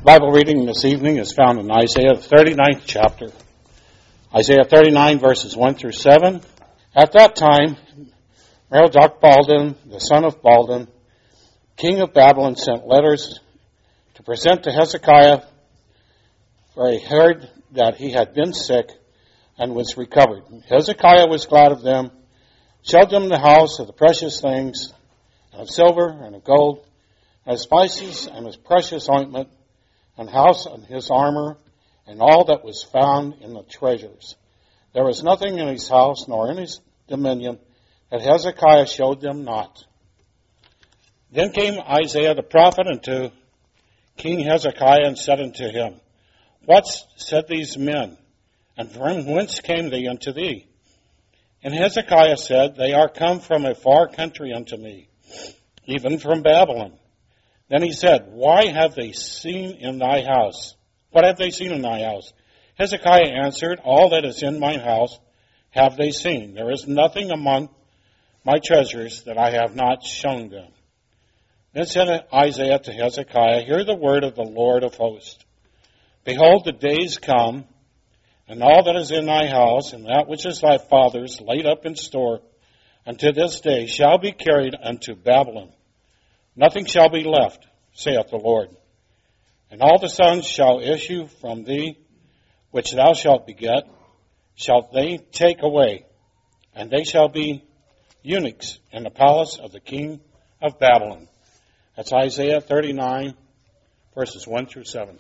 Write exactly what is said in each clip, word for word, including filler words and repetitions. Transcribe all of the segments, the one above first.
Bible reading this evening is found in Isaiah the thirty-ninth chapter. Isaiah thirty-nine verses one through seven. At that time, Merodach-Baladan, the son of Baladan, king of Babylon, sent letters to present to Hezekiah, for he heard that he had been sick and was recovered. Hezekiah was glad of them, showed them the house of the precious things, and of silver and of gold, and of spices and of precious ointment, and house and his armor, and all that was found in the treasures. There was nothing in his house nor in his dominion that Hezekiah showed them not. Then came Isaiah the prophet unto King Hezekiah and said unto him, What said these men, and from whence came they unto thee? And Hezekiah said, They are come from a far country unto me, even from Babylon. Then he said, Why have they seen in thy house? What have they seen in thy house? Hezekiah answered, All that is in mine house have they seen. There is nothing among my treasures that I have not shown them. Then said Isaiah to Hezekiah, Hear the word of the Lord of hosts. Behold, the days come, and all that is in thy house, and that which is thy father's laid up in store, unto this day shall be carried unto Babylon. Nothing shall be left, saith the Lord. And all the sons shall issue from thee, which thou shalt beget, shall they take away, and they shall be eunuchs in the palace of the king of Babylon. That's Isaiah thirty-nine, verses one through seven.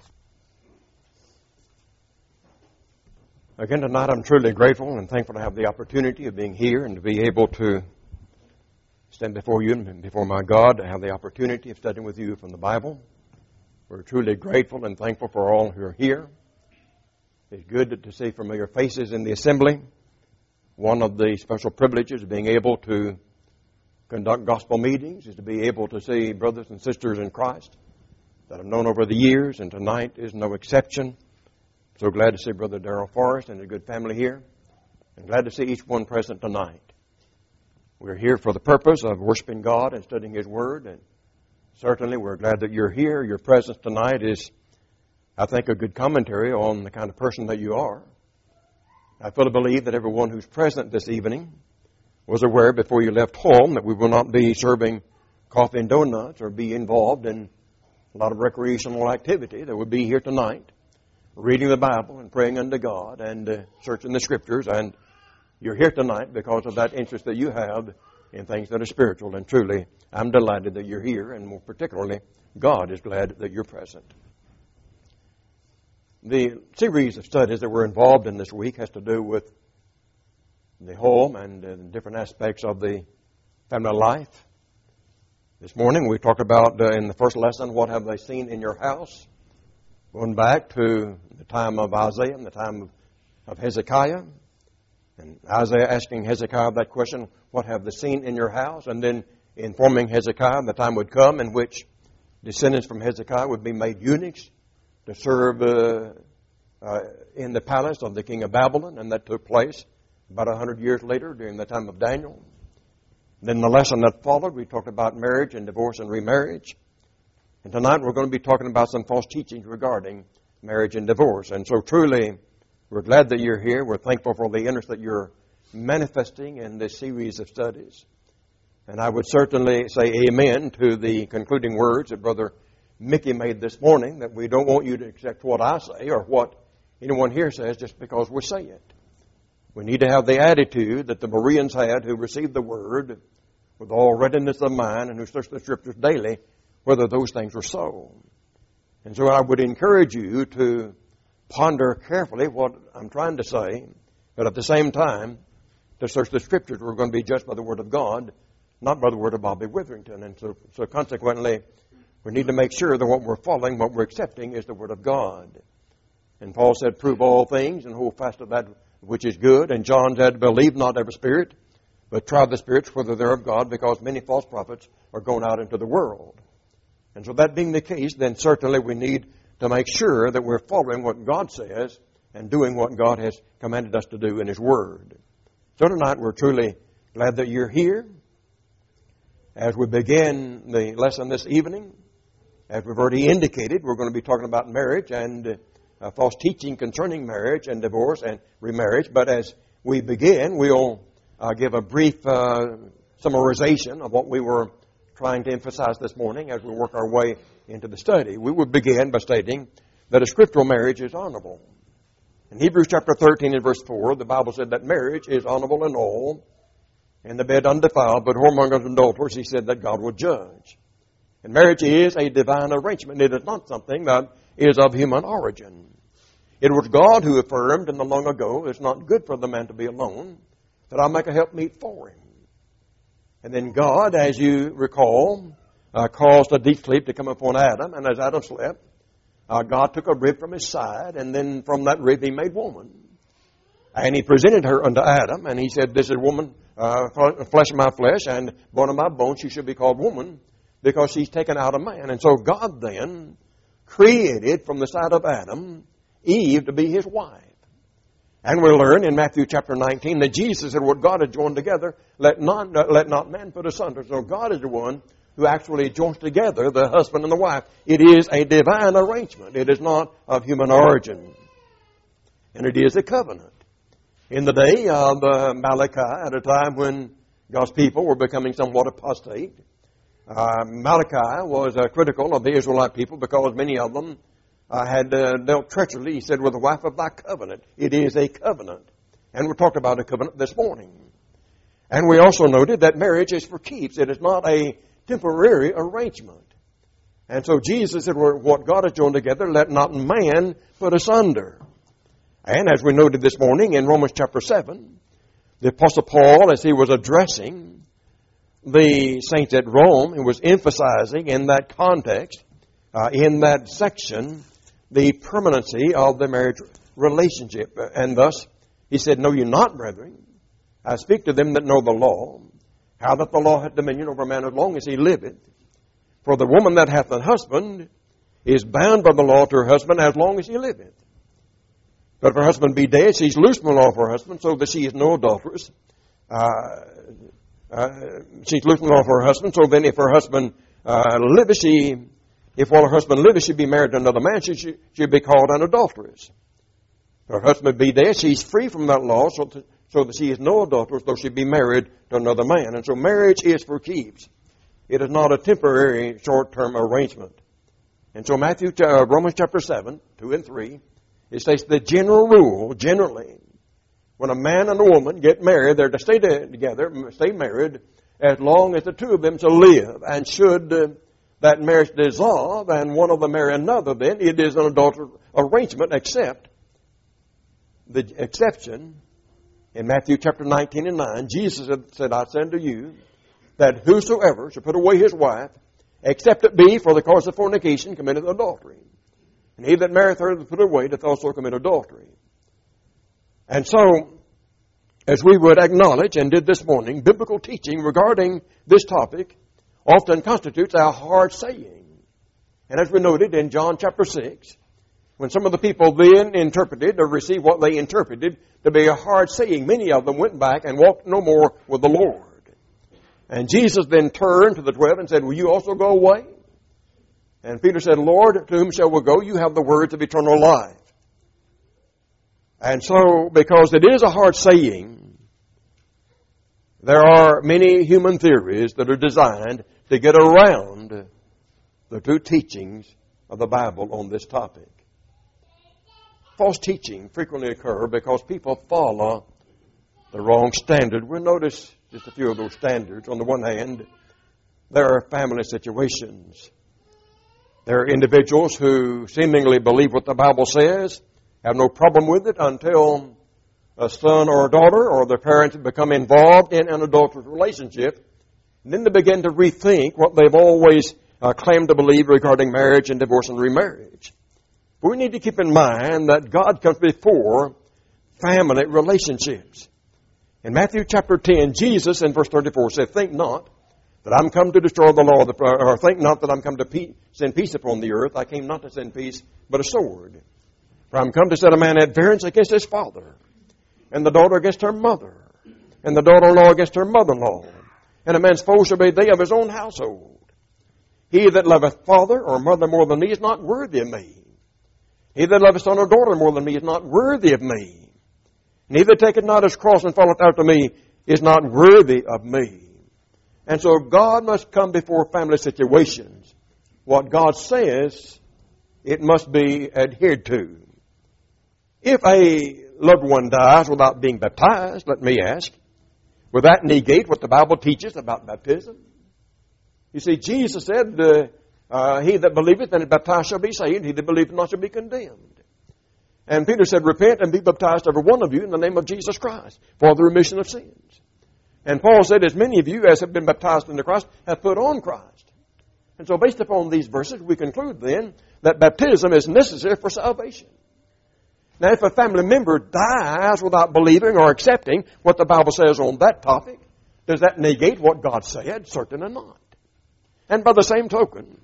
Again, tonight I'm truly grateful and thankful to have the opportunity of being here and to be able to stand before you and before my God, to have the opportunity of studying with you from the Bible. We're truly grateful and thankful for all who are here. It's good to see familiar faces in the assembly. One of the special privileges of being able to conduct gospel meetings is to be able to see brothers and sisters in Christ that I've known over the years, and tonight is no exception. So glad to see Brother Darrell Forrest and a good family here, and glad to see each one present tonight. We're here for the purpose of worshiping God and studying His Word, and certainly we're glad that you're here. Your presence tonight is, I think, a good commentary on the kind of person that you are. I fully believe that everyone who's present this evening was aware before you left home that we will not be serving coffee and donuts or be involved in a lot of recreational activity that would be here tonight, reading the Bible and praying unto God and uh, searching the Scriptures. And you're here tonight because of that interest that you have in things that are spiritual. And truly, I'm delighted that you're here, and more particularly, God is glad that you're present. The series of studies that we're involved in this week has to do with the home and uh, different aspects of the family life. This morning we talked about, uh, in the first lesson, what have they seen in your house? Going back to the time of Isaiah and the time of, of Hezekiah. And Isaiah asking Hezekiah that question, what have they seen in your house? And then informing Hezekiah the time would come in which descendants from Hezekiah would be made eunuchs to serve uh, uh, in the palace of the king of Babylon. And that took place about a hundred years later during the time of Daniel. Then the lesson that followed, we talked about marriage and divorce and remarriage. And tonight we're going to be talking about some false teachings regarding marriage and divorce. And so truly, we're glad that you're here. We're thankful for the interest that you're manifesting in this series of studies. And I would certainly say amen to the concluding words that Brother Mickey made this morning, that we don't want you to accept what I say or what anyone here says just because we say it. We need to have the attitude that the Bereans had who received the Word with all readiness of mind and who searched the Scriptures daily, whether those things were so. And so I would encourage you to ponder carefully what I'm trying to say, but at the same time, to search the Scriptures. We're going to be judged by the Word of God, not by the Word of Bobby Witherington. And so, so consequently, we need to make sure that what we're following, what we're accepting, is the Word of God. And Paul said, prove all things and hold fast to that which is good. And John said, believe not every spirit, but try the spirits whether they're of God, because many false prophets are going out into the world. And so that being the case, then certainly we need to make sure that we're following what God says and doing what God has commanded us to do in His Word. So tonight we're truly glad that you're here. As we begin the lesson this evening, As we've already indicated, we're going to be talking about marriage and uh, false teaching concerning marriage and divorce and remarriage. But as we begin, we'll uh, give a brief uh, summarization of what we were trying to emphasize this morning as we work our way into the study. We would begin by stating that a scriptural marriage is honorable. In Hebrews chapter thirteen and verse four, the Bible said that marriage is honorable in all, and the bed undefiled, but whoremongers and adulterers, he said that God would judge. And marriage is a divine arrangement. It is not something that is of human origin. It was God who affirmed in the long ago, it's not good for the man to be alone, that I'll make a helpmeet for him. And then God, as you recall, uh, caused a deep sleep to come upon Adam, and as Adam slept, uh, God took a rib from his side, and then from that rib he made woman. And he presented her unto Adam, and he said, this is woman, uh, flesh of my flesh, and bone of my bones, she should be called woman, because she's taken out of man. And so God then created from the side of Adam Eve to be his wife. And we learn in Matthew chapter nineteen that Jesus said, what God has joined together, let not, let not man put asunder. So God is the one who actually joins together the husband and the wife. It is a divine arrangement. It is not of human origin. And it is a covenant. In the day of uh, Malachi, at a time when God's people were becoming somewhat apostate, uh, Malachi was uh, critical of the Israelite people because many of them uh, had uh, dealt treacherously, he said, with the wife of thy covenant. It is a covenant. And we talked about a covenant this morning. And we also noted that marriage is for keeps. It is not a temporary arrangement. And so Jesus said, what God has joined together, let not man put asunder. And as we noted this morning in Romans chapter seven, the Apostle Paul, as he was addressing the saints at Rome, he was emphasizing in that context, uh, in that section, the permanency of the marriage relationship. And thus, he said, know ye not, brethren, I speak to them that know the law, how that the law hath dominion over a man as long as he liveth. For the woman that hath a husband is bound by the law to her husband as long as he liveth. But if her husband be dead, she is loosed from the law of her husband, so that she is no adulteress. Uh, uh, she's loosed from the law of her husband, so then if her husband uh, liveth, she, if while her husband liveth, she be married to another man, she should she, be called an adulteress. If her husband be dead, she's free from that law, so, to, so that she is no adulteress, though she be married to another man. And so marriage is for keeps. It is not a temporary, short-term arrangement. And so Matthew, uh, Romans chapter seven, two and three, it states the general rule, generally, when a man and a woman get married, they're to stay together, stay married, as long as the two of them shall live. And should uh, that marriage dissolve and one of them marry another, then it is an adulterous arrangement, except the exception in Matthew chapter nineteen and nine. Jesus said, I say unto you, that whosoever shall put away his wife, except it be for the cause of fornication, committeth adultery. And he that marrieth her to put away doth also commit adultery. And so, as we would acknowledge and did this morning, biblical teaching regarding this topic often constitutes a hard saying. And as we noted in John chapter six, when some of the people then interpreted or received what they interpreted to be a hard saying, many of them went back and walked no more with the Lord. And Jesus then turned to the twelve and said, will you also go away? And Peter said, Lord, to whom shall we go? You have the words of eternal life. And so, because it is a hard saying, there are many human theories that are designed to get around the true teachings of the Bible on this topic. False teaching frequently occur because people follow the wrong standard. We'll notice just a few of those standards. On the one hand, there are family situations. There are individuals who seemingly believe what the Bible says, have no problem with it until a son or a daughter or their parents become involved in an adulterous relationship. And then they begin to rethink what they've always uh, claimed to believe regarding marriage and divorce and remarriage. But we need to keep in mind that God comes before family relationships. In Matthew chapter ten, Jesus in verse thirty-four said, think not that I'm come to destroy the law, or think not that I'm come to pe- send peace upon the earth. I came not to send peace, but a sword. For I'm come to set a man at variance against his father, and the daughter against her mother, and the daughter-in-law against her mother-in-law. And a man's foes shall be they of his own household. He that loveth father or mother more than me is not worthy of me. He that loveth son or daughter more than me is not worthy of me. Neither taketh not his cross and followeth after me is not worthy of me. And so God must come before family situations. What God says, it must be adhered to. If a loved one dies without being baptized, let me ask, will that negate what the Bible teaches about baptism? You see, Jesus said, uh, uh, he that believeth and is baptized shall be saved, he that believeth not shall be condemned. And Peter said, repent and be baptized every one of you in the name of Jesus Christ for the remission of sins. And Paul said, as many of you as have been baptized into Christ have put on Christ. And so based upon these verses, we conclude then that baptism is necessary for salvation. Now, if a family member dies without believing or accepting what the Bible says on that topic, does that negate what God said? Certainly not. And by the same token,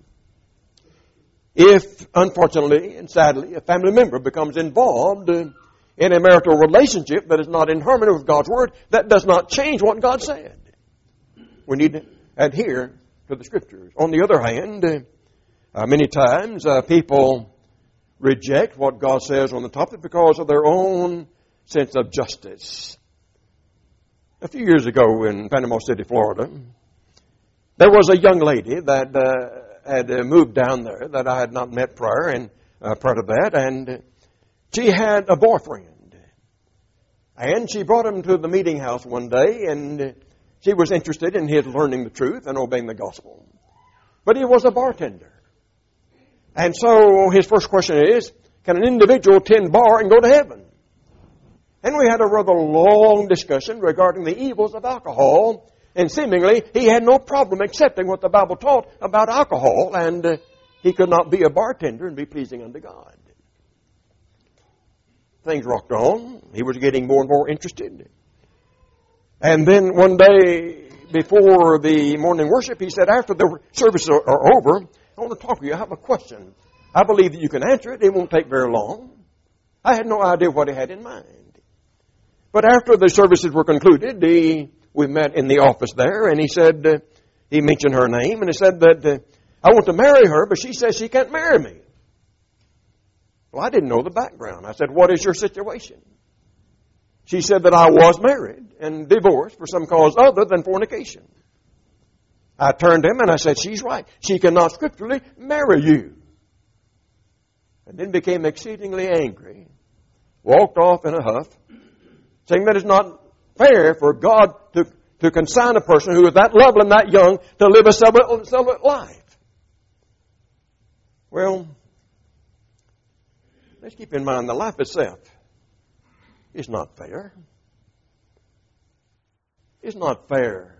if, unfortunately and sadly, a family member becomes involved in a marital relationship that is not in harmony with God's Word, that does not change what God said. We need to adhere to the Scriptures. On the other hand, uh, many times uh, people reject what God says on the topic because of their own sense of justice. A few years ago in Panama City, Florida, there was a young lady that uh, had uh, moved down there that I had not met prior, and uh, prior to that, and she had a boyfriend. And she brought him to the meeting house one day, and she was interested in his learning the truth and obeying the gospel. But he was a bartender. And so his first question is, can an individual tend bar and go to heaven? And we had a rather long discussion regarding the evils of alcohol. And seemingly, he had no problem accepting what the Bible taught about alcohol, and uh, he could not be a bartender and be pleasing unto God. Things rocked on. He was getting more and more interested. And then one day, before the morning worship, he said, after the services are, are over, I want to talk to you. I have a question. I believe that you can answer it. It won't take very long. I had no idea what he had in mind. But after the services were concluded, he... we met in the office there, and he said, uh, he mentioned her name, and he said that uh, I want to marry her, but she says she can't marry me. Well, I didn't know the background. I said, what is your situation? She said that I was married and divorced for some cause other than fornication. I turned to him and I said, she's right. She cannot scripturally marry you. And then became exceedingly angry, walked off in a huff, saying that it's not fair for God to, to consign a person who is that lovely and that young to live a celibate, celibate life. Well, let's keep in mind the life itself is not fair. It's not fair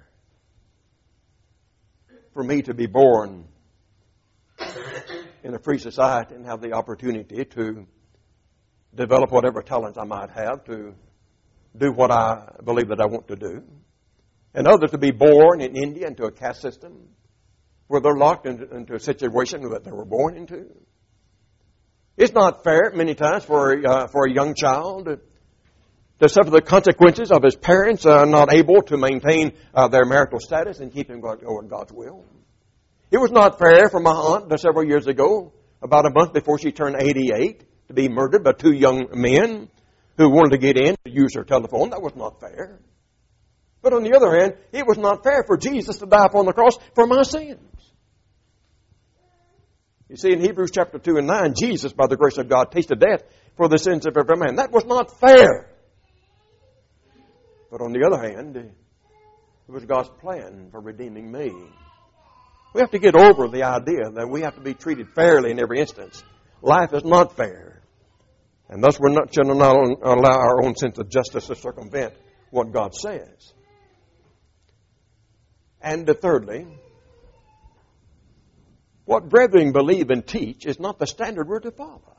for me to be born in a free society and have the opportunity to develop whatever talents I might have to do what I believe that I want to do. And others to be born in India into a caste system where they're locked into, into a situation that they were born into. It's not fair many times for, uh, for a young child to, to suffer the consequences of his parents uh, not able to maintain uh, their marital status and keep him going God's will. It was not fair for my aunt uh, several years ago, about a month before she turned eighty-eight, to be murdered by two young men who wanted to get in to use her telephone. That was not fair. But on the other hand, it was not fair for Jesus to die upon the cross for my sins. You see, in Hebrews chapter two and nine, Jesus, by the grace of God, tasted death for the sins of every man. That was not fair. But on the other hand, it was God's plan for redeeming me. We have to get over the idea that we have to be treated fairly in every instance. Life is not fair. And thus we're not should not allow our own sense of justice to circumvent what God says. And thirdly, what brethren believe and teach is not the standard we're to follow.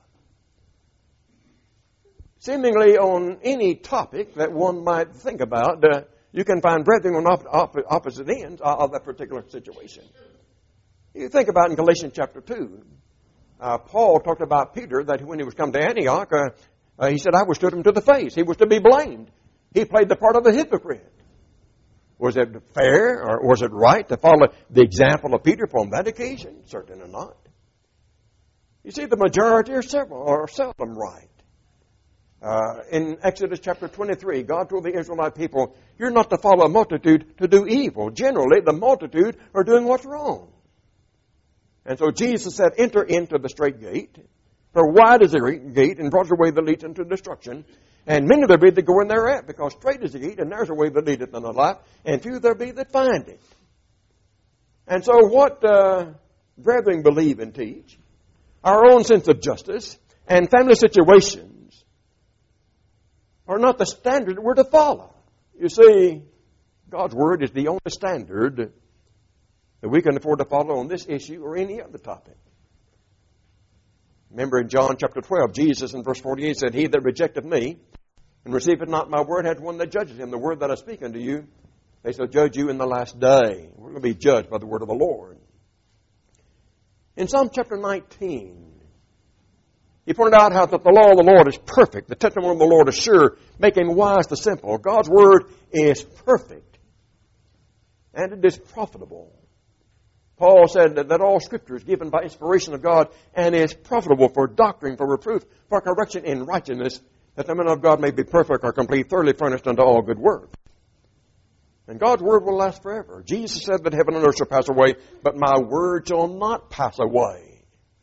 Seemingly on any topic that one might think about, uh, you can find brethren on op- op- opposite ends of that particular situation. You think about in Galatians chapter two, uh, Paul talked about Peter that when he was come to Antioch, uh, uh, he said, I withstood him to the face. He was to be blamed. He played the part of a hypocrite. Was it fair or was it right to follow the example of Peter upon that occasion? Certainly not. You see, the majority are several are seldom right. Uh, in Exodus chapter twenty-three, God told the Israelite people, you're not to follow a multitude to do evil. Generally, the multitude are doing what's wrong. And so Jesus said, enter into the straight gate. For wide is the gate, and broad is the way that leads into destruction. And many there be that go in thereat, because straight is the gate, and there's a way that leadeth unto life, and few there be that find it. And so what uh, brethren believe and teach, our own sense of justice, and family situations are not the standard we're to follow. You see, God's Word is the only standard that we can afford to follow on this issue or any other topic. Remember in John chapter twelve, Jesus in verse forty-eight said, he that rejecteth me and receiveth not my word hath one that judges him. The word that I speak unto you, they shall judge you in the last day. We're going to be judged by the word of the Lord. In Psalm chapter nineteen, he pointed out how that the law of the Lord is perfect. The testimony of the Lord is sure, making wise the simple. God's word is perfect, and it is profitable. Paul said that, that all Scripture is given by inspiration of God and is profitable for doctrine, for reproof, for correction in righteousness, that the man of God may be perfect or complete, thoroughly furnished unto all good work. And God's Word will last forever. Jesus said that heaven and earth shall pass away, but my word shall not pass away.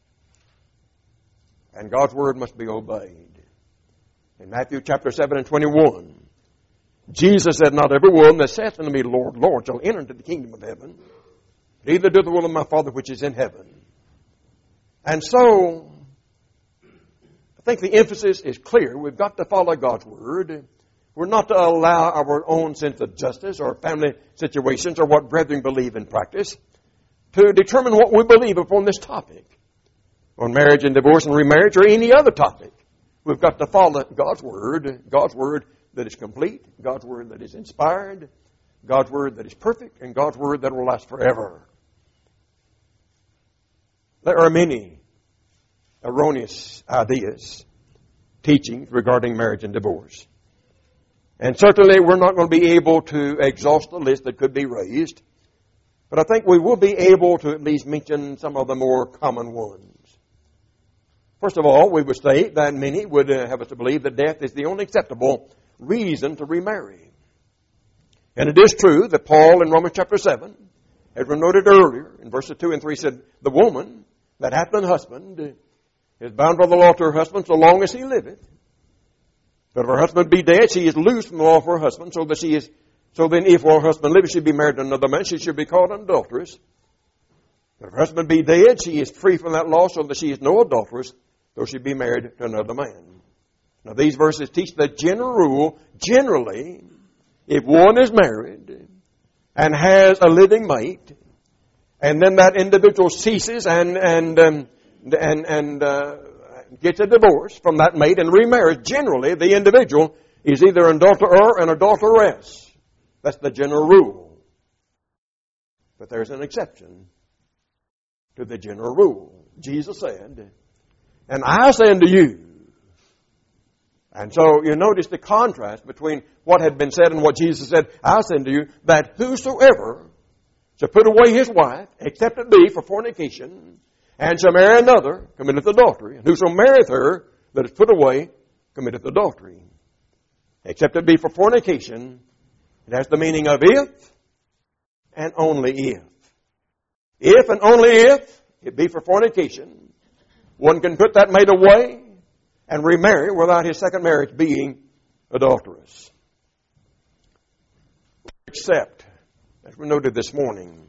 And God's Word must be obeyed. In Matthew chapter seven and twenty-one, Jesus said, not every one that saith unto me, Lord, Lord, shall enter into the kingdom of heaven, but he that doeth the will of my Father which is in heaven. And so, I think the emphasis is clear. We've got to follow God's Word. We're not to allow our own sense of justice or family situations or what brethren believe in practice to determine what we believe upon this topic. On marriage and divorce and remarriage or any other topic. We've got to follow God's Word. God's Word that is complete. God's Word that is inspired. God's Word that is perfect. And God's Word that will last forever. There are many erroneous ideas, teachings regarding marriage and divorce. And certainly we're not going to be able to exhaust the list that could be raised. But I think we will be able to at least mention some of the more common ones. First of all, we would state that many would uh, have us to believe that death is the only acceptable reason to remarry. And it is true that Paul in Romans chapter seven, as we noted earlier, in verses two and three, said, the woman that hath an husband is bound by the law to her husband so long as he liveth. But if her husband be dead, she is loosed from the law for her husband, so that she is, so then if while her husband liveth, she be married to another man, she should be called an adulteress. But if her husband be dead, she is free from that law, so that she is no adulteress, though she be married to another man. Now these verses teach the general rule, generally, if one is married and has a living mate, and then that individual ceases and and um, and and uh, gets a divorce from that mate and remarries, generally the individual is either an adulterer or an adulteress. That's the general rule. But there's an exception to the general rule. Jesus said, and I say unto you. And so you notice the contrast between what had been said and what Jesus said. I say unto you that whosoever shall put away his wife, except it be for fornication, and shall marry another, committeth adultery. And whoso marrieth her that is put away, committeth adultery. Except it be for fornication, it has the meaning of if and only if. If and only if it be for fornication, one can put that mate away and remarry without his second marriage being adulterous. Except, as we noted this morning,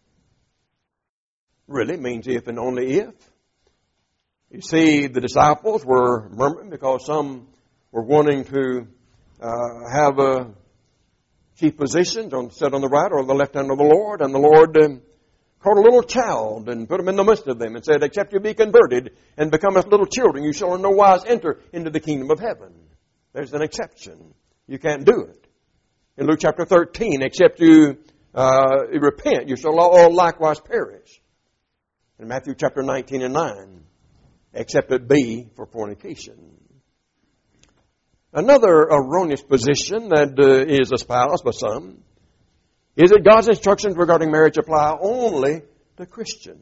really means if and only if. You see, the disciples were murmuring because some were wanting to uh, have a chief positions on sit on the right or the left hand of the Lord, and the Lord um, called a little child and put him in the midst of them and said, except you be converted and become as little children, you shall in no wise enter into the kingdom of heaven. There's an exception. You can't do it. In Luke chapter thirteen, except you uh, repent, you shall all likewise perish. In Matthew chapter nineteen and nine, except it be for fornication. Another erroneous position that uh, is espoused by some is that God's instructions regarding marriage apply only to Christians.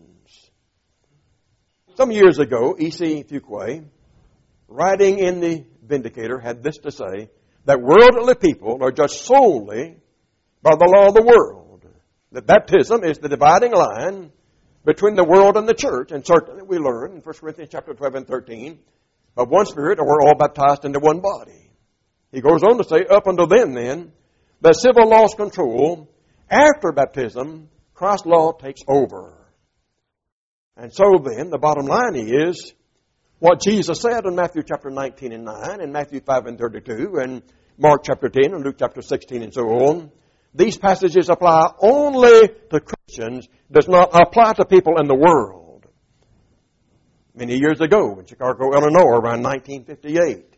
Some years ago, E C Fuqua, writing in the Vindicator, had this to say, that worldly people are judged solely by the law of the world. That baptism is the dividing line between the world and the church. And certainly we learn in First Corinthians chapter twelve and thirteen, of one Spirit, and we're all baptized into one body. He goes on to say, up until then, then, the civil law's control, after baptism, Christ's law takes over. And so then, the bottom line is, what Jesus said in Matthew chapter nineteen and nine, and Matthew five and thirty-two, and Mark chapter ten, and Luke chapter sixteen, and so on. These passages apply only to Christians, does not apply to people in the world. Many years ago, in Chicago, Illinois, around nineteen fifty-eight,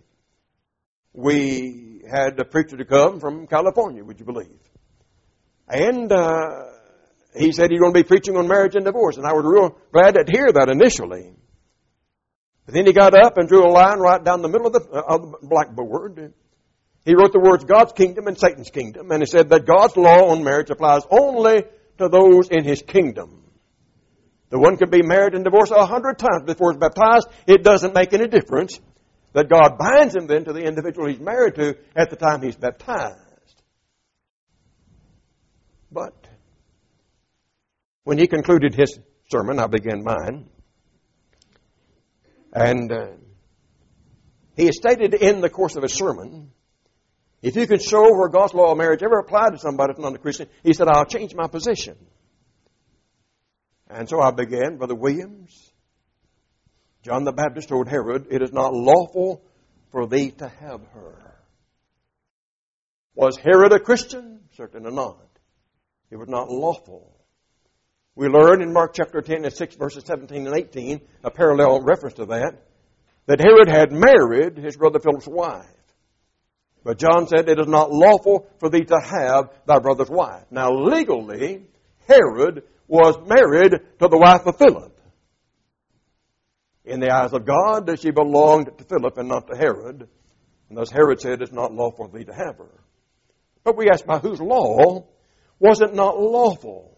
we had a preacher to come from California, would you believe? And uh, he said he's going to be preaching on marriage and divorce, and I was real glad to hear that initially. But then he got up and drew a line right down the middle of the, uh, of the blackboard. He wrote the words God's kingdom and Satan's kingdom, and he said that God's law on marriage applies only to those in His kingdom. The one could be married and divorced a hundred times before he's baptized. It doesn't make any difference that God binds him then to the individual he's married to at the time he's baptized. But when he concluded his sermon, I began mine, and uh, he stated in the course of his sermon, if you could show where God's law of marriage ever applied to somebody that's not a Christian, he said, I'll change my position. And so I began, Brother Williams, John the Baptist told Herod, it is not lawful for thee to have her. Was Herod a Christian? Certainly not. It was not lawful. We learn in Mark chapter ten and six, verses seventeen and eighteen, a parallel reference to that, that Herod had married his brother Philip's wife. But John said, it is not lawful for thee to have thy brother's wife. Now, legally, Herod was married to the wife of Philip. In the eyes of God, she belonged to Philip and not to Herod. And thus Herod said, it's not lawful for thee to have her. But we ask, by whose law was it not lawful?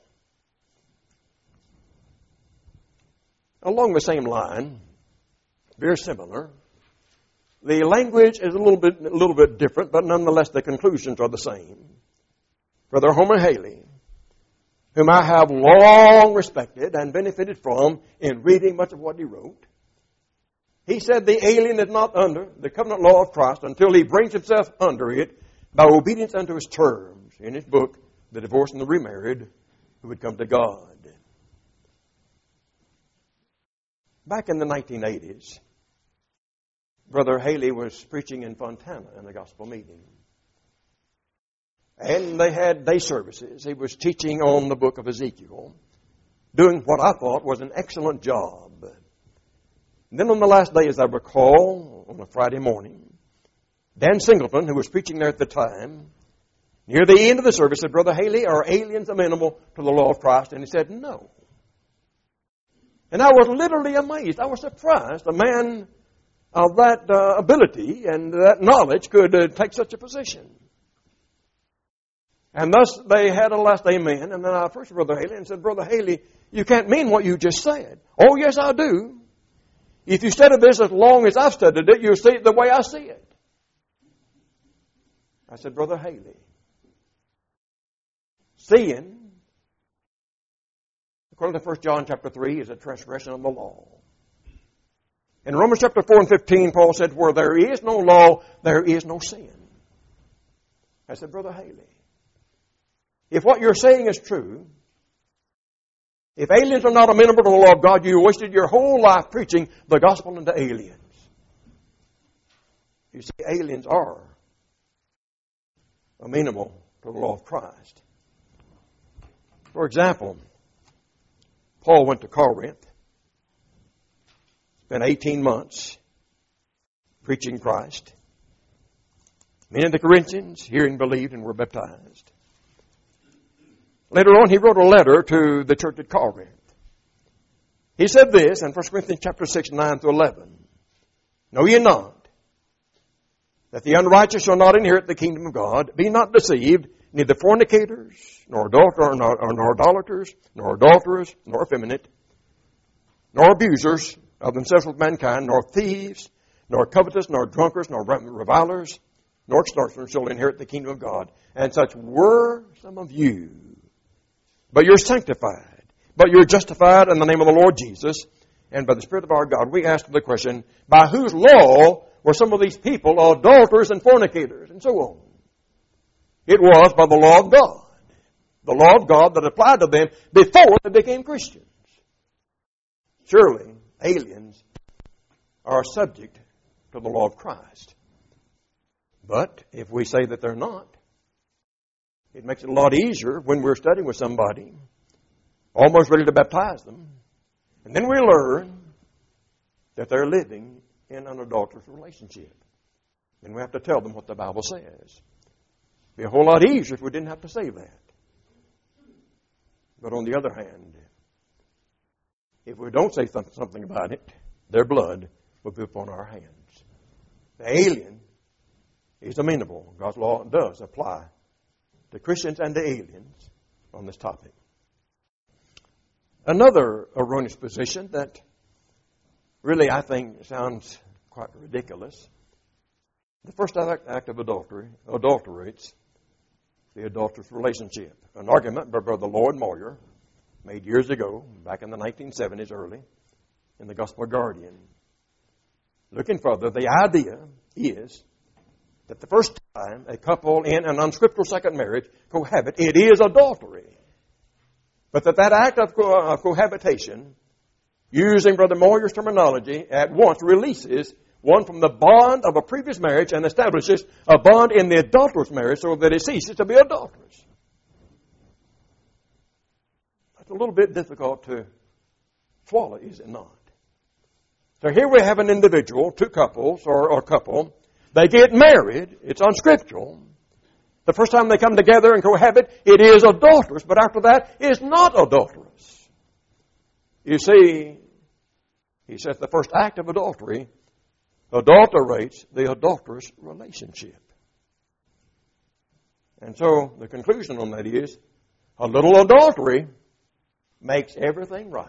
Along the same line, very similar, the language is a little bit, a little bit different, but nonetheless the conclusions are the same. Brother Homer Haley, whom I have long respected and benefited from in reading much of what he wrote, he said the alien is not under the covenant law of Christ until he brings himself under it by obedience unto his terms. In his book, The Divorced and the Remarried, Who Would Come to God. Back in the nineteen eighties, Brother Haley was preaching in Fontana in a gospel meeting. And they had day services. He was teaching on the book of Ezekiel, doing what I thought was an excellent job. And then on the last day, as I recall, on a Friday morning, Dan Singleton, who was preaching there at the time, near the end of the service said, Brother Haley, are aliens amenable to the law of Christ? And he said, no. And I was literally amazed. I was surprised. A man of that uh, ability and that knowledge could uh, take such a position. And thus they had a last amen. And then I approached Brother Haley and said, Brother Haley, you can't mean what you just said. Oh, yes, I do. If you study this as long as I've studied it, you'll see it the way I see it. I said, Brother Haley, seeing, according to First John chapter three, is a transgression of the law. In Romans chapter four and fifteen, Paul said, where there is no law, there is no sin. I said, Brother Haley, if what you're saying is true, if aliens are not amenable to the law of God, you wasted your whole life preaching the gospel unto aliens. You see, aliens are amenable to the law of Christ. For example, Paul went to Corinth, spent eighteen months preaching Christ. Many of the Corinthians, hearing, believed, and were baptized. Later on, he wrote a letter to the church at Corinth. He said this in First Corinthians chapter six, nine through eleven. Know ye not that the unrighteous shall not inherit the kingdom of God? Be not deceived. neither fornicators, nor adulterers, nor, nor idolaters, nor adulterers, nor effeminate, nor abusers of themselves with mankind, nor thieves, nor covetous, nor drunkards, nor revilers, nor extortioners shall inherit the kingdom of God. And such were some of you. But you're sanctified. But you're justified in the name of the Lord Jesus and by the Spirit of our God. We asked the question, by whose law were some of these people adulterers and fornicators and so on? It was by the law of God. The law of God that applied to them before they became Christians. Surely, aliens are subject to the law of Christ. But if we say that they're not, it makes it a lot easier when we're studying with somebody, almost ready to baptize them, and then we learn that they're living in an adulterous relationship. Then we have to tell them what the Bible says. It'd be a whole lot easier if we didn't have to say that. But on the other hand, if we don't say something about it, their blood will be upon our hands. The alien is amenable. God's law does apply to Christians and to aliens on this topic. Another erroneous position that really I think sounds quite ridiculous. The first act of adultery adulterates the adulterous relationship. An argument by Brother Lloyd Moyer made years ago, back in the nineteen seventies early, in the Gospel Guardian. Looking further, the idea is that the first time a couple in an unscriptural second marriage cohabit, it is adultery. But that that act of co- uh, cohabitation, using Brother Moyer's terminology, at once releases one from the bond of a previous marriage and establishes a bond in the adulterous marriage so that it ceases to be adulterous. That's a little bit difficult to swallow, is it not? So here we have an individual, two couples or a couple. They get married. It's unscriptural. The first time they come together and cohabit, it is adulterous. But after that, it's not adulterous. You see, he says the first act of adultery adulterates the adulterous relationship. And so the conclusion on that is, a little adultery makes everything right.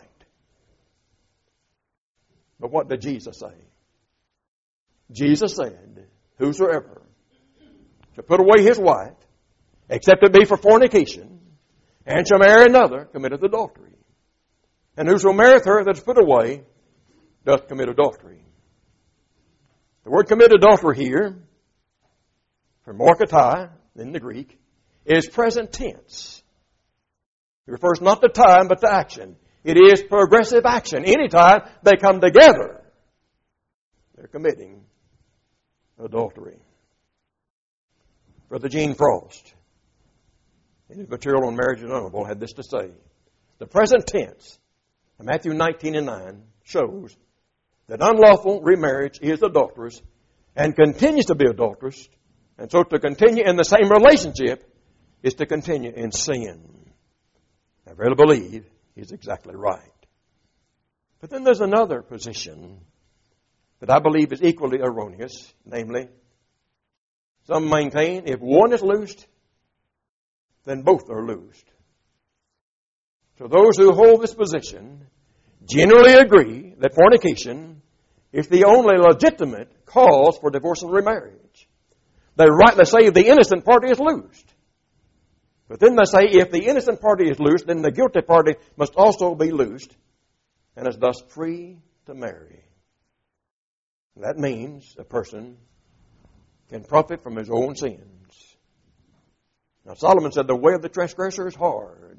But what did Jesus say? Jesus said, whosoever shall put away his wife, except it be for fornication, and shall marry another, committeth adultery. And whoso marrieth her that is put away, doth commit adultery. The word commit adultery here, from morkatai, in the Greek, is present tense. It refers not to time, but to action. It is progressive action. Anytime they come together, they're committing adultery. Brother Gene Frost, in his material on marriage and honorable, had this to say. The present tense of Matthew nineteen and nine shows that unlawful remarriage is adulterous and continues to be adulterous. And so to continue in the same relationship is to continue in sin. I really believe he's exactly right. But then there's another position that I believe is equally erroneous, namely, some maintain if one is loosed, then both are loosed. So those who hold this position generally agree that fornication is the only legitimate cause for divorce and remarriage. They rightly say the innocent party is loosed. But then they say if the innocent party is loosed, then the guilty party must also be loosed and is thus free to marry. That means a person can profit from his own sins. Now Solomon said the way of the transgressor is hard.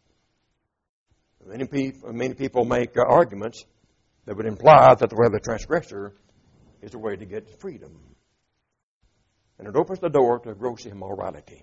Many people, many people make uh, arguments that would imply that the way of the transgressor is a way to get freedom. And it opens the door to gross immorality.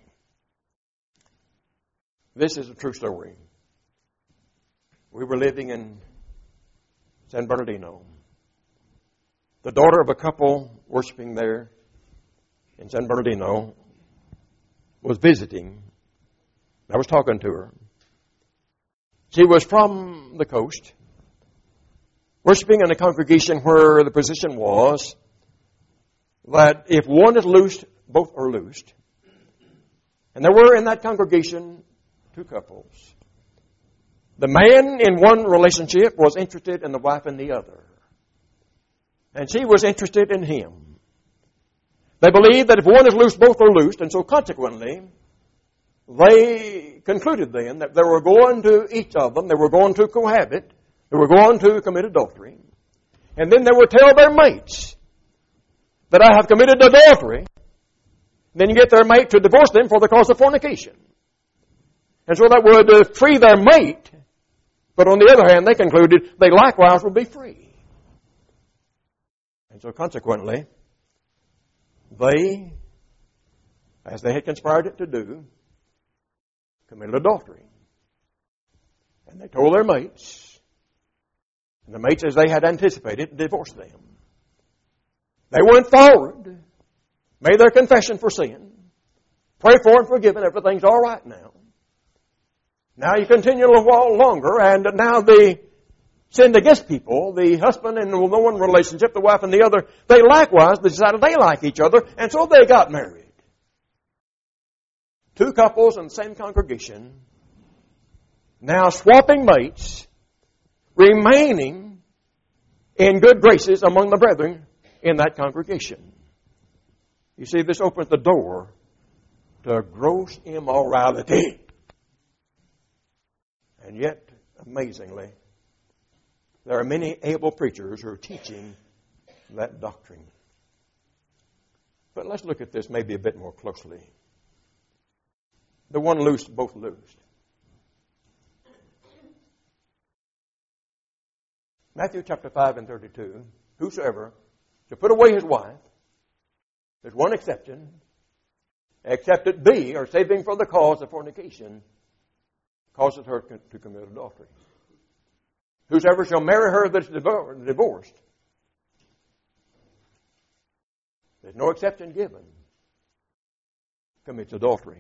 This is a true story. We were living in San Bernardino. The daughter of a couple worshiping there in San Bernardino was visiting. I was talking to her. She was from the coast, worshiping in a congregation where the position was that if one is loosed, both are loosed. And there were in that congregation two couples. The man in one relationship was interested in the wife in the other. And she was interested in him. They believed that if one is loose, both are loosed. And so consequently, they concluded then that they were going to, each of them, they were going to cohabit. They were going to commit adultery. And then they would tell their mates that I have committed adultery. Then you get their mate to divorce them for the cause of fornication. And so that would uh, free their mate. But on the other hand, they concluded they likewise would be free. And so consequently, they, as they had conspired it to do, committed adultery. And they told their mates. And the mates, as they had anticipated, divorced them. They went forward, made their confession for sin, pray for and forgiven, everything's all right now. Now you continue a little while longer, and now the sinned against people, the husband in the one relationship, the wife in the other, they likewise decided they like each other, and so they got married. Two couples in the same congregation, now swapping mates, remaining in good graces among the brethren in that congregation. You see, this opens the door to gross immorality. And yet, amazingly, there are many able preachers who are teaching that doctrine. But let's look at this maybe a bit more closely. The one loosed, both loosed. Matthew chapter five and thirty-two, whosoever shall put away his wife, there's one exception, except it be, or saving for the cause of fornication, causes her to commit adultery. Whosoever shall marry her that's divorced, there's no exception given, commits adultery.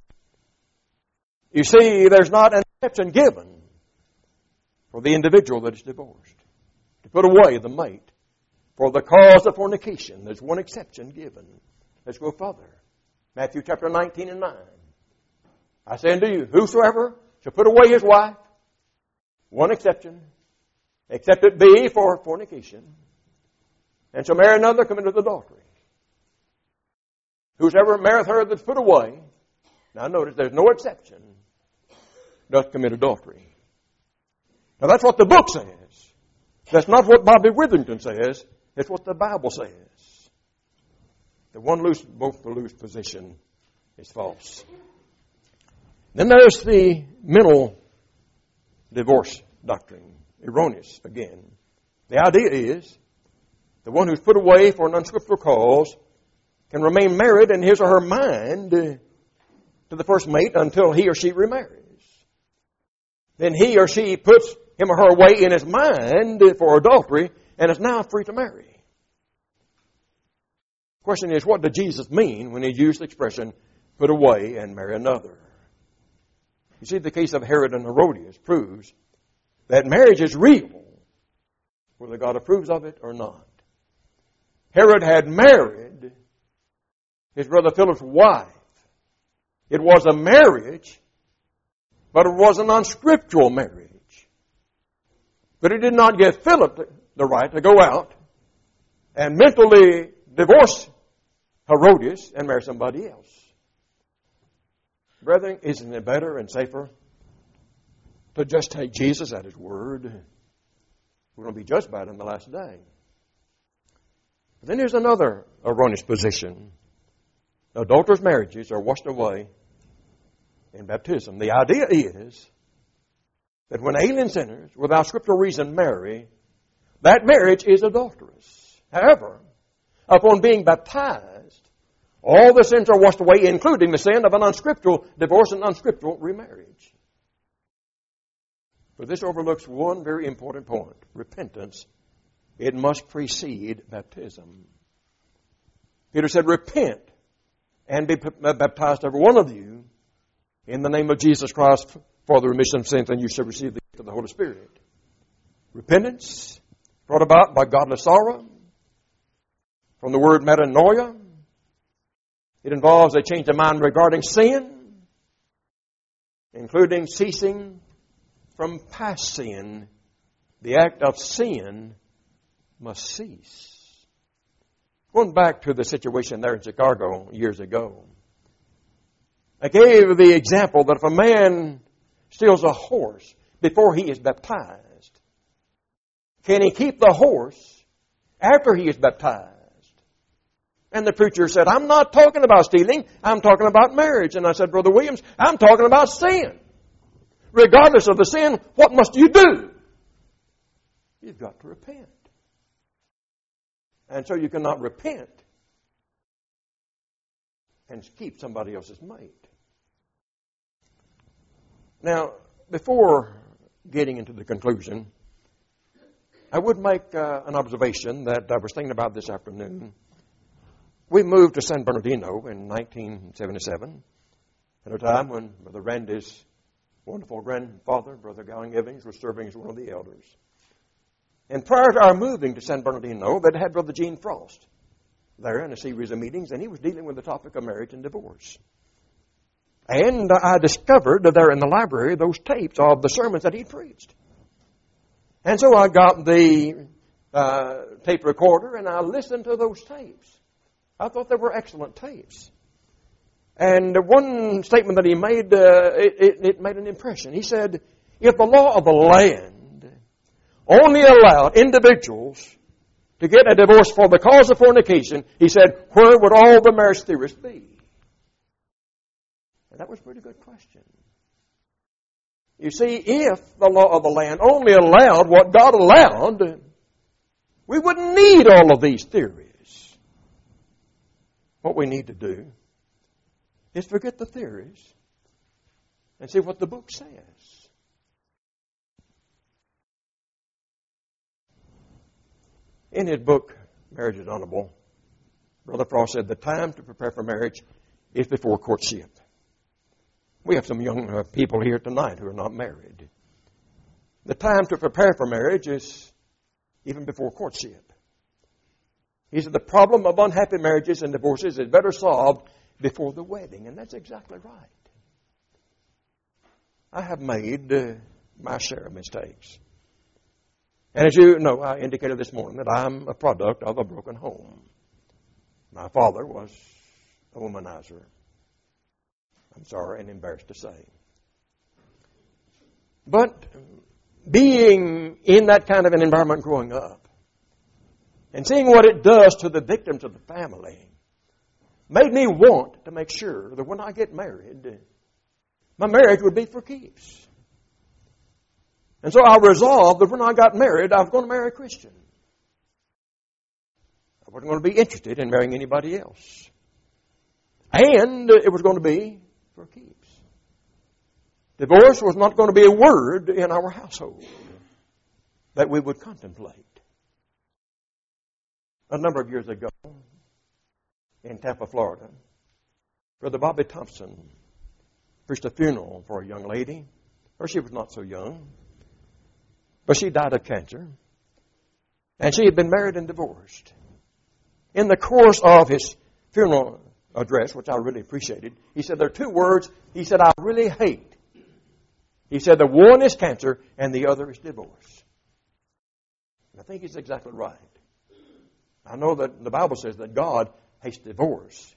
You see, there's not an exception given for the individual that is divorced to put away the mate for the cause of fornication. There's one exception given. Let's go further. Matthew chapter nineteen and nine. I say unto you, whosoever shall put away his wife, one exception, except it be for fornication, and shall marry another, committeth adultery. Whosoever marrieth her that's put away, now notice there's no exception, doth commit adultery. Now that's what the book says. That's not what Bobby Witherington says. It's what the Bible says. The one loose, both the loose position is false. Then there's the mental divorce doctrine. Erroneous again. The idea is the one who's put away for an unscriptural cause can remain married in his or her mind to the first mate until he or she remarries. Then he or she puts him or her away in his mind for adultery and is now free to marry. The question is, what did Jesus mean when he used the expression, put away and marry another? You see, the case of Herod and Herodias proves that marriage is real, whether God approves of it or not. Herod had married his brother Philip's wife. It was a marriage, but it was an unscriptural marriage. But it did not give Philip the right to go out and mentally divorce Herodias and marry somebody else. Brethren, isn't it better and safer to just take Jesus at His word? We're going to be judged by it on the last day. But then there's another erroneous position. Adulterous marriages are washed away in baptism. The idea is that when alien sinners, without scriptural reason, marry, that marriage is adulterous. However, upon being baptized, all the sins are washed away, including the sin of an unscriptural divorce and unscriptural remarriage. But this overlooks one very important point. Repentance. It must precede baptism. Peter said, repent and be baptized, every one of you, in the name of Jesus Christ for the remission of sins, and you shall receive the gift of the Holy Spirit. Repentance, brought about by godly sorrow, from the word metanoia. It involves a change of mind regarding sin. including ceasing from past sin. The act of sin must cease. Going back to the situation there in Chicago years ago, I gave the example that if a man steals a horse before he is baptized, can he keep the horse after he is baptized? And the preacher said, I'm not talking about stealing, I'm talking about marriage. And I said, Brother Williams, I'm talking about sin. Regardless of the sin, what must you do? You've got to repent. And so you cannot repent and keep somebody else's mate. Now, before getting into the conclusion, I would make uh, an observation that I was thinking about this afternoon. We moved to San Bernardino in nineteen seventy-seven, at a time when Brother Randy's wonderful grandfather, Brother Gowing Evans, was serving as one of the elders. And prior to our moving to San Bernardino, they'd had Brother Gene Frost there in a series of meetings, and he was dealing with the topic of marriage and divorce. And I discovered there in the library those tapes of the sermons that he preached. And so I got the uh, tape recorder and I listened to those tapes. I thought they were excellent tapes. And one statement that he made, uh, it, it, it made an impression. He said, if the law of the land only allowed individuals to get a divorce for the cause of fornication, he said, where would all the marriage theorists be? And that was a pretty good question. You see, if the law of the land only allowed what God allowed, we wouldn't need all of these theories. What we need to do is forget the theories and see what the book says. In his book, Marriage is Honorable, Brother Frost said the time to prepare for marriage is before courtship. We have some young uh, people here tonight who are not married. The time to prepare for marriage is even before courtship. He said the problem of unhappy marriages and divorces is better solved before the wedding, and that's exactly right. I have made uh, my share of mistakes. And as you know, I indicated this morning that I'm a product of a broken home. My father was a womanizer. I'm sorry and embarrassed to say. But being in that kind of an environment growing up and seeing what it does to the victims of the family made me want to make sure that when I get married, my marriage would be for keeps. And so I resolved that when I got married, I was going to marry a Christian. I wasn't going to be interested in marrying anybody else. And it was going to be for keeps. Divorce was not going to be a word in our household that we would contemplate. A number of years ago, in Tampa, Florida, Brother Bobby Thompson preached a funeral for a young lady. Or she was not so young, but she died of cancer. And she had been married and divorced. In the course of his funeral address, which I really appreciated, he said there are two words he said I really hate. He said the one is cancer and the other is divorce. And I think he's exactly right. I know that the Bible says that God hates divorce.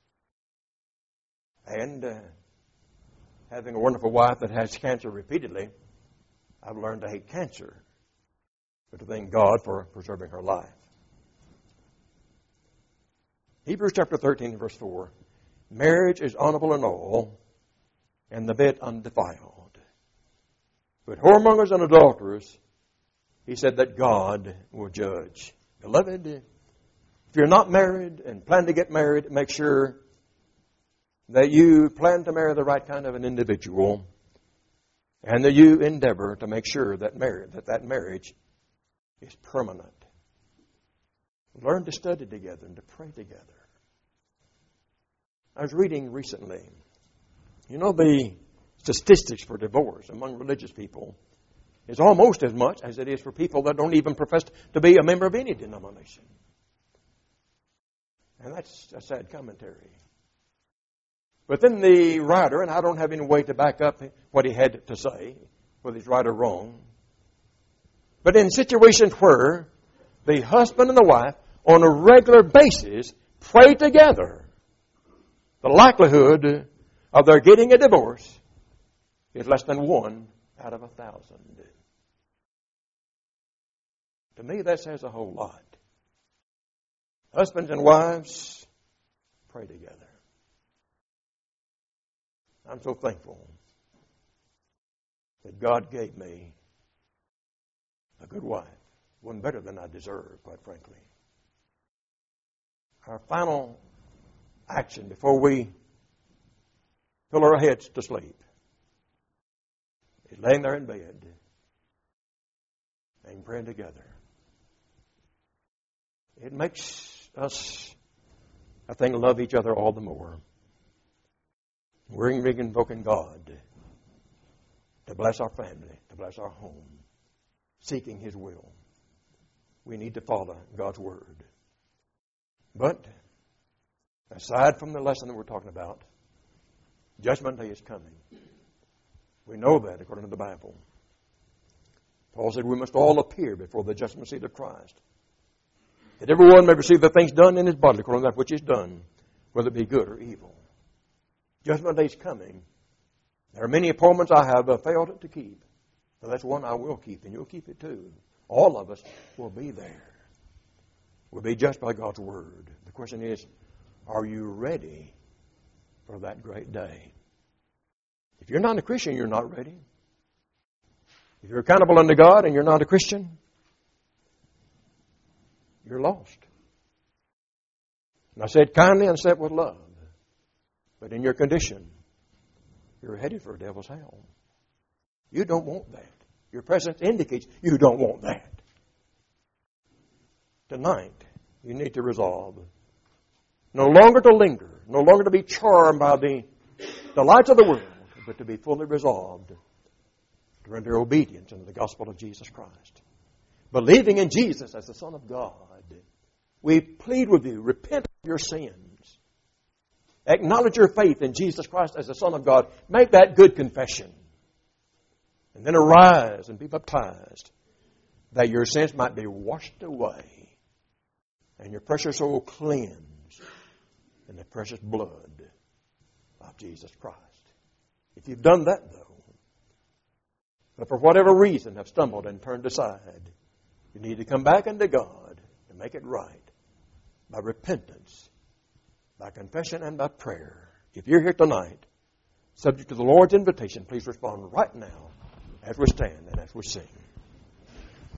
And uh, having a wonderful wife that has cancer repeatedly, I've learned to hate cancer, but to thank God for preserving her life. Hebrews chapter thirteen, verse four. Marriage is honorable in all, and the bed undefiled. But whoremongers and adulterers, he said that God will judge. Beloved, if you're not married and plan to get married, make sure that you plan to marry the right kind of an individual, and that you endeavor to make sure that marriage, that that marriage is permanent. Learn to study together and to pray together. I was reading recently, you know, the statistics for divorce among religious people is almost as much as it is for people that don't even profess to be a member of any denomination. And that's a sad commentary. But then the writer, and I don't have any way to back up what he had to say, whether he's right or wrong, but in situations where the husband and the wife, on a regular basis, pray together, the likelihood of their getting a divorce is less than one out of a thousand. To me, that says a whole lot. Husbands and wives, pray together. I'm so thankful that God gave me a good wife, one better than I deserve, quite frankly. Our final action before we fill our heads to sleep is laying there in bed and praying together. It makes us, I think, love each other all the more. We're invoking God to bless our family, to bless our home, seeking His will. We need to follow God's Word. But, aside from the lesson that we're talking about, Judgment Day is coming. We know that according to the Bible. Paul said we must all appear before the judgment seat of Christ, that everyone may receive the things done in his body according to that which is done, whether it be good or evil. Judgment Day is coming. There are many appointments I have failed to keep. But that's one I will keep, and you'll keep it too. All of us will be there. We'll be judged by God's Word. The question is, are you ready for that great day? If you're not a Christian, you're not ready. If you're accountable unto God and you're not a Christian, you're lost. And I said kindly and said with love. But in your condition, you're headed for a devil's hell. You don't want that. Your presence indicates you don't want that. Tonight, you need to resolve no longer to linger, no longer to be charmed by the, the lights of the world, but to be fully resolved to render obedience unto the gospel of Jesus Christ. Believing in Jesus as the Son of God, we plead with you, repent of your sins. Acknowledge your faith in Jesus Christ as the Son of God. Make that good confession. And then arise and be baptized, that your sins might be washed away and your precious soul cleansed in the precious blood of Jesus Christ. If you've done that, though, but for whatever reason have stumbled and turned aside, you need to come back unto God to make it right by repentance, by confession, and by prayer. If you're here tonight, subject to the Lord's invitation, please respond right now as we stand and as we sing.